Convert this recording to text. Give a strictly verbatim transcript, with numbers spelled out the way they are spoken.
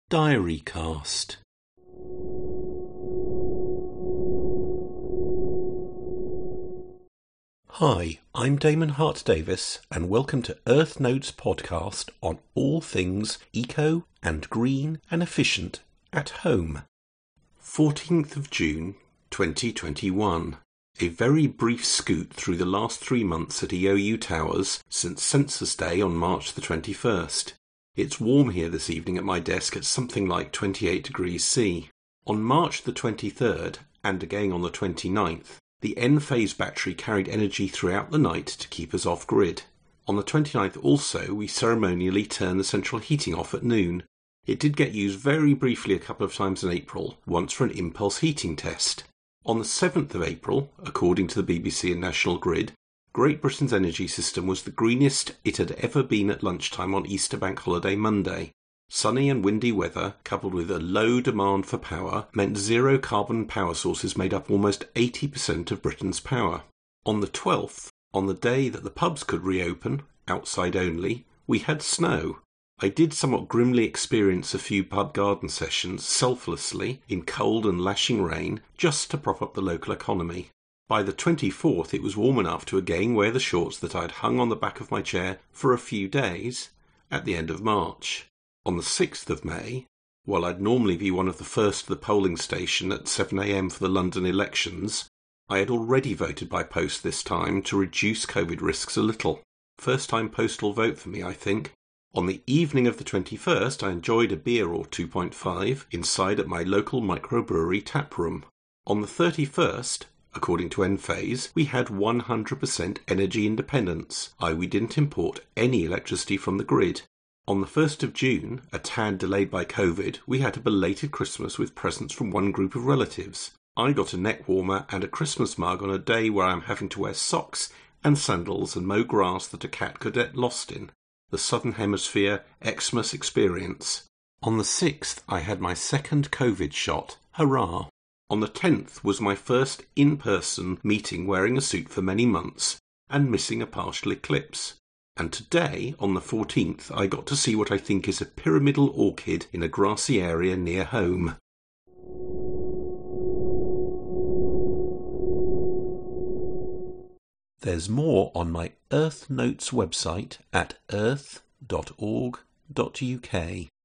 Diarycast. Hi, I'm Damon Hart-Davis, and welcome to Earth Notes podcast on all things eco and green and efficient at home. fourteenth of June, twenty twenty-one. A very brief scoot through the last three months at E O U Towers since Census Day on March the twenty-first. It's warm here this evening at my desk at something like twenty-eight degrees C. On March the twenty-third, and again on the twenty-ninth, the Enphase battery carried energy throughout the night to keep us off-grid. On the twenty-ninth also, we ceremonially turned the central heating off at noon. It did get used very briefly a couple of times in April, once for an impulse heating test. On the seventh of April, according to the B B C and National Grid, Great Britain's energy system was the greenest it had ever been at lunchtime on Easter Bank Holiday Monday. Sunny and windy weather, coupled with a low demand for power, meant zero-carbon power sources made up almost eighty percent of Britain's power. On the twelfth, on the day that the pubs could reopen, outside only, we had snow. I did somewhat grimly experience a few pub garden sessions selflessly in cold and lashing rain just to prop up the local economy. By the twenty-fourth it was warm enough to again wear the shorts that I'd hung on the back of my chair for a few days at the end of March. On the sixth of May, while I'd normally be one of the first to the polling station at seven a m for the London elections, I had already voted by post this time to reduce COVID risks a little. First time postal vote for me, I think. On the evening of the twenty-first, I enjoyed a beer or two point five inside at my local microbrewery tap room. On the thirty-first, according to Enphase, we had one hundred percent energy independence, that is we didn't import any electricity from the grid. On the first of June, a tad delayed by COVID, we had a belated Christmas with presents from one group of relatives. I got a neck warmer and a Christmas mug on a day where I'm having to wear socks and sandals and mow grass that a cat could get lost in. The Southern Hemisphere Xmas experience. On the sixth, I had my second COVID shot. Hurrah! On the tenth was my first in-person meeting wearing a suit for many months and missing a partial eclipse. And today, on the fourteenth, I got to see what I think is a pyramidal orchid in a grassy area near home. There's more on my Earth Notes website at earth dot org dot U K.